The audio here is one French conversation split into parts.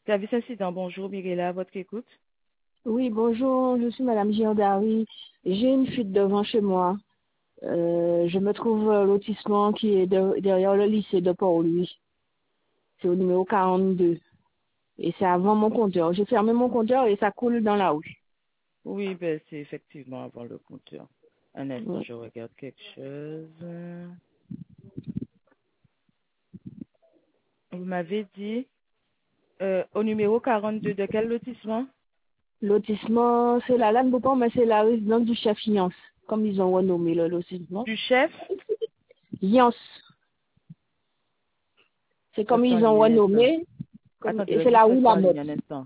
Service incident, bonjour, Mirella, à votre écoute. Oui, bonjour, je suis Madame Giordari. J'ai une fuite devant chez moi. Je me trouve à lotissement qui est derrière le lycée de Port-Louis. C'est au numéro 42. Et c'est avant mon compteur. J'ai fermé mon compteur et ça coule dans la rue. Oui, ben, c'est effectivement avant le compteur. Un instant, Oui. je regarde quelque chose. Vous m'avez dit au numéro 42 de quel lotissement? Lotissement, c'est la Lanne Beauport, mais c'est la résidence du chef Yance, comme ils ont renommé le lotissement. Du chef? Yance. C'est comme ils ont Attendez un instant. renommé. Attendez, Et c'est juste la rue rester La en Motte. ligne un instant.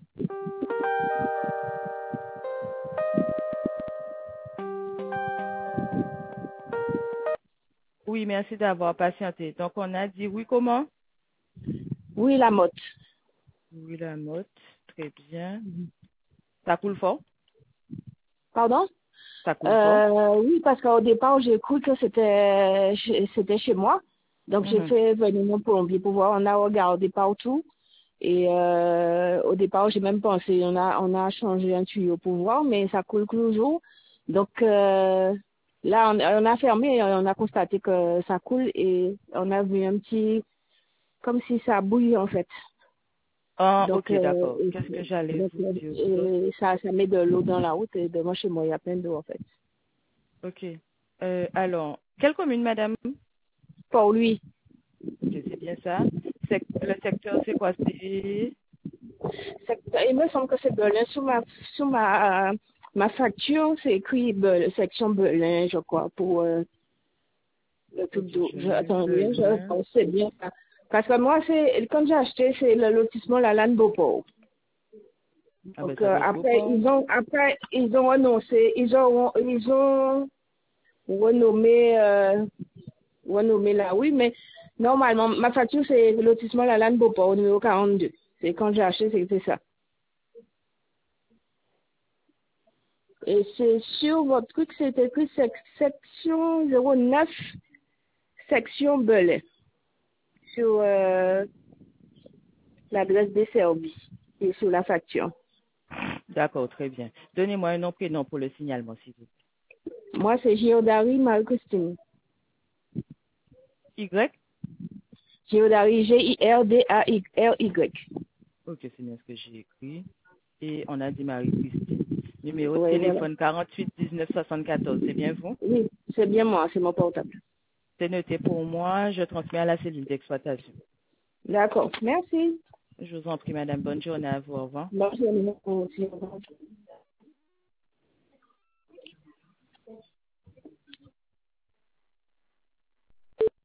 Oui, merci d'avoir patienté. Donc, on a dit oui, comment? Oui, La Motte. Oui, la motte. Très bien. Ça coule fort? Pardon? Ça coule fort? Oui, parce qu'au départ, j'ai cru que c'était chez moi. Donc, j'ai Mhm. fait venir mon plombier pour voir. On a regardé partout. Et au départ, j'ai même pensé, on a changé un tuyau pour voir, mais ça coule toujours. Donc, là, on a fermé et on a constaté que ça coule et on a vu un petit, comme si ça bouille en fait. Ah, Donc, ok, d'accord. Qu'est-ce que j'allais vous dire d'autre? ça met de l'eau dans la route et devant chez moi, il y a plein d'eau en fait. Ok. Alors, quelle commune, madame? Pour lui. Ok, c'est bien ça. Le secteur, c'est quoi? C'est... Il me semble que c'est Berlin. Ma facture, c'est écrit section Berlin, je crois, pour le Ok, truc d'eau. je mets Attendez, je Berlin. pense que c'est bien ça. Parce que moi, quand j'ai acheté, c'est le lotissement La Lanne Beauport. Ah ben, Donc, ça doit être après, Beauport. ils ont renoncé, ils ont renommé là, oui, mais normalement, ma facture, c'est le lotissement La Lanne Beauport, au numéro 42. C'est quand j'ai acheté, c'était ça. Et c'est sur votre truc, c'est écrit section 09, section Belay, sur l'adresse des services et sur la facture. D'accord, très bien. Donnez-moi un nom, prénom pour le signalement, s'il vous Moi, c'est Giordari Marie-Christine. plaît. Y? Giordari, Girdary. Ok, c'est bien ce que j'ai écrit. Et on a dit Marie-Christine. Numéro de Oui, voilà. téléphone 48 19 74. C'est bien vous? Oui, c'est bien moi, c'est mon portable. C'est noté pour moi. Je transmets à la cellule d'exploitation. D'accord, merci. Je vous en prie, madame. Bonne journée à vous. Au revoir. Bonne journée. Au revoir.